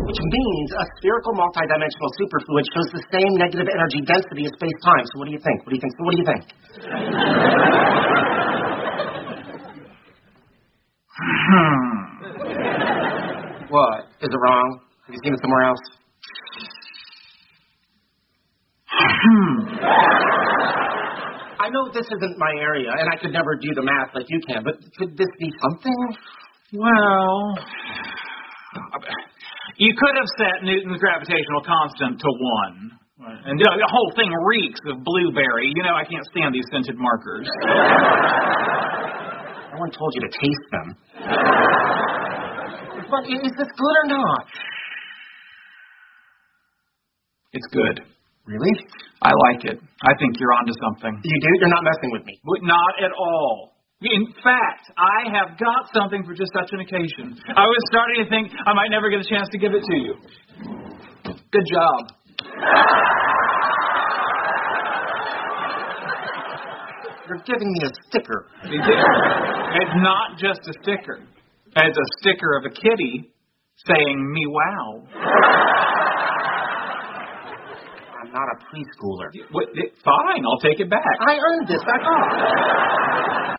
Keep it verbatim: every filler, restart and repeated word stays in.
which means a spherical multidimensional superfluid shows the same negative energy density as space-time. So what do you think? What do you think? So what do you think? Hmm. What? Is it wrong? Have you seen it somewhere else? Hmm. I know this isn't my area, and I could never do the math like you can, but could this be something? Well, you could have set Newton's gravitational constant to one. And the whole thing reeks of blueberry. You know, I can't stand these scented markers. No one told you to taste them. But is this good or not? It's good. Really? I like it. I think you're onto something. You do? You're not messing with me. But not at all. In fact, I have got something for just such an occasion. I was starting to think I might never get a chance to give it to you. Good job. You're giving me a sticker. It's not just a sticker. It's a sticker of a kitty saying, me wow. I'm not a preschooler. Fine, I'll take it back. I earned this. Back off.